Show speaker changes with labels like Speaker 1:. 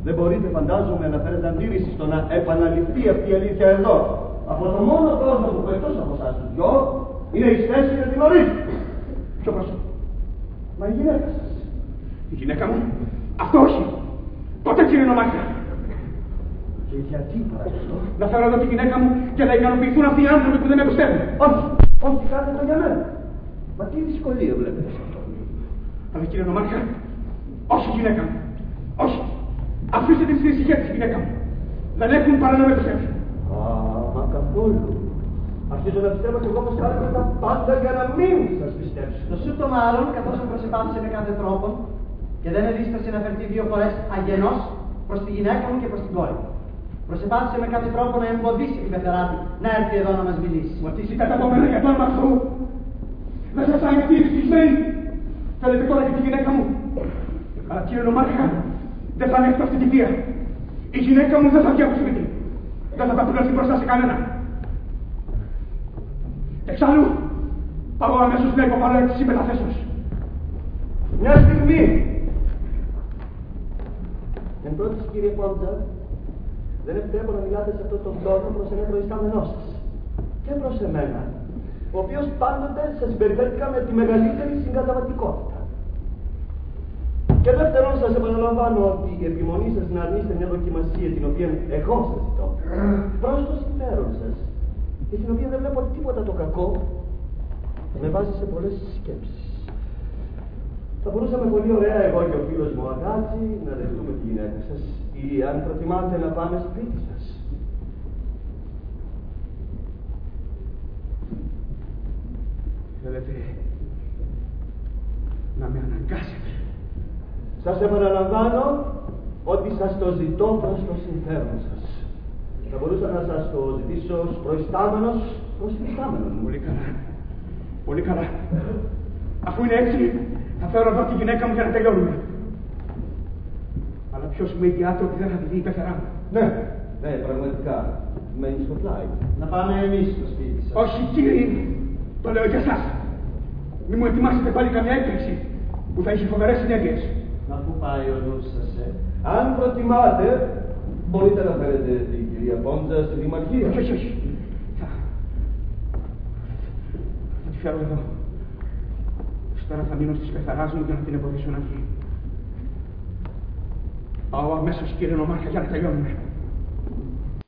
Speaker 1: Δεν μπορείτε, φαντάζομαι, να φέρετε αντίρρηση στο να επαναληφθεί αυτή η αλήθεια εδώ. Από το μόνο κόσμο που εκτός από εσάς τους δυο είναι η σχέση με την ορίζη.
Speaker 2: Ποιο πρόσωπο?
Speaker 1: Μα η γυναίκα σας.
Speaker 2: Η γυναίκα μου? Αυτό όχι. Ποτέ, κύριε Νομάρχα.
Speaker 1: Και γιατί παρακαλώ?
Speaker 2: Να φέρω εδώ τη γυναίκα μου και να ικανοποιηθούν αυτοί οι άνθρωποι που δεν με πιστεύουν.
Speaker 1: Όχι, όχι, κάντε το για μένα. Μα τι δυσκολία βλέπετε σε αυτό?
Speaker 2: Αλλά κύριε Νομάρχα, όχι γυναίκα μου. Όχι. Αφήστε την στην ησυχία της γυναίκα μου. Δεν έχουν παρά να με πιστέψουν.
Speaker 1: Α, μα καθόλου. Αρχίζω να πιστεύω και εγώ πως κάνετε τα πάντα για να μην σας πιστέψω.
Speaker 3: Το σούτο μάλλον, καθώς προσεπάθησε με κάθε τρόπο και δεν εδίστασε να φερθεί 2 φορές αγενός προς τη γυναίκα μου και προς την κόρη. Προσεπάθησε με κάθε τρόπο να εμποδίσει την πεθεράτη να έρθει εδώ να μας μιλήσει.
Speaker 2: Μα τι ζητάτε από μένα για το όνομα Θεού? Δεν σας ανοιχτεί η δυστυχισμένη. Θέλετε τώρα και τη γυναίκα μου. Αλλά κύριε Νομάρχα, δεν θα ανέχω αυτή τη βία. Η γυναίκα μου δεν θα βγει από το σπίτι. Δεν θα τα πουλώσει μπροστά σε κανένα. Εξάλλου, πάω αμέσως να υποβάλω αίτηση μεταθέσεως.
Speaker 1: Μια στιγμή. Εν πρώτης, κύριε Πόντζα, δεν επιτρέπω να μιλάτε σε αυτόν τον τόνο προς έναν προϊστάμενό σας. Και προς εμένα, ο οποίος πάντοτε σας συμπεριφέρθηκα με τη μεγαλύτερη συγκαταβατικότητα. Και δεύτερον, σας επαναλαμβάνω ότι η επιμονή σας να αρνείστε μια δοκιμασία την οποία εγώ σας ζητώ προς το συμφέρον σας και στην οποία δεν βλέπω τίποτα το κακό, με βάζει σε πολλές σκέψεις. Θα μπορούσαμε πολύ ωραία εγώ και ο φίλος μου Αγάτζη να δεχτούμε τη γυναίκα σας ή αν προτιμάτε να πάμε σπίτι σας.
Speaker 2: Θέλετε να με αναγκάσετε?
Speaker 1: Σας επαναλαμβάνω ότι σας το ζητώ προς το συμφέρον σας. Θα μπορούσα να σας το ζητήσω ως προϊστάμενος, ως υφιστάμενος.
Speaker 2: Πολύ καλά. Πολύ καλά. Αφού είναι έτσι, θα φέρω εδώ τη γυναίκα μου για να τελειώνουμε. Αλλά ποιος με εγγυάται ότι δεν θα τη δει η πεθερά μου?
Speaker 1: Ναι, ναι, πραγματικά. Μένει στο πλάι.
Speaker 3: Να πάμε εμείς στο σπίτι σας.
Speaker 2: Όχι, κύριε, το λέω για εσάς. Μη μου ετοιμάσετε πάλι καμιά έκπληξη που θα έχει φοβερές συνέπειες.
Speaker 3: Μα πού πάει ο νους σας,
Speaker 1: Αν προτιμάτε, μπορείτε να φέρετε την κυρία Πόντζα στη Δημαρχία.
Speaker 2: Όχι, όχι, όχι. Θα τη φέρω εδώ. Τώρα θα μείνω στις πεθαράς μου για να την εμποδίσω να βγει. Πάω αμέσως, κύριε Νομάρχα, για να τελειώνουμε.